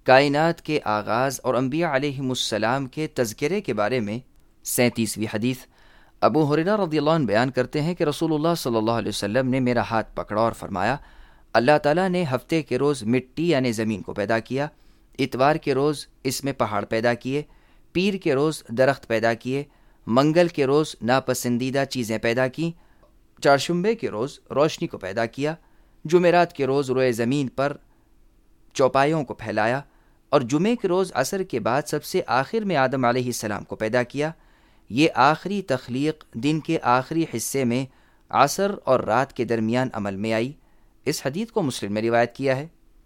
कायनात के आगाज़ और अम्बिया अलैहिमुस्सलाम के तज़किरे के बारे में 37वीं हदीस। अबू हुरैरा रज़ियल्लाहु अन्हु बयान करते हैं कि रसूलुल्लाह सल्लल्लाहु अलैहि वसल्लम ने मेरा हाथ पकड़ा और फरमाया, अल्लाह ताला ने हफ्ते के रोज़ मिट्टी यानी ज़मीन को पैदा किया, इतवार के रोज़ इसमें पहाड़ पैदा किए, पीर के रोज़ दरख्त पैदा किए, मंगल के रोज़ नापसंदीदा चीज़ें पैदा की, चारशुम्बे के रोज़ रोशनी को पैदा किया, जुमेरात के रोज़ रोए ज़मीन पर चौपायों को फैलाया और जुमे के रोज़ असर के बाद सबसे आखिर में आदम अलैहिस्सलाम को पैदा किया। ये आखिरी तख्लीक दिन के आखिरी हिस्से में असर और रात के दरमियान अमल में आई। इस हदीस को मुस्लिम में रिवायत किया है।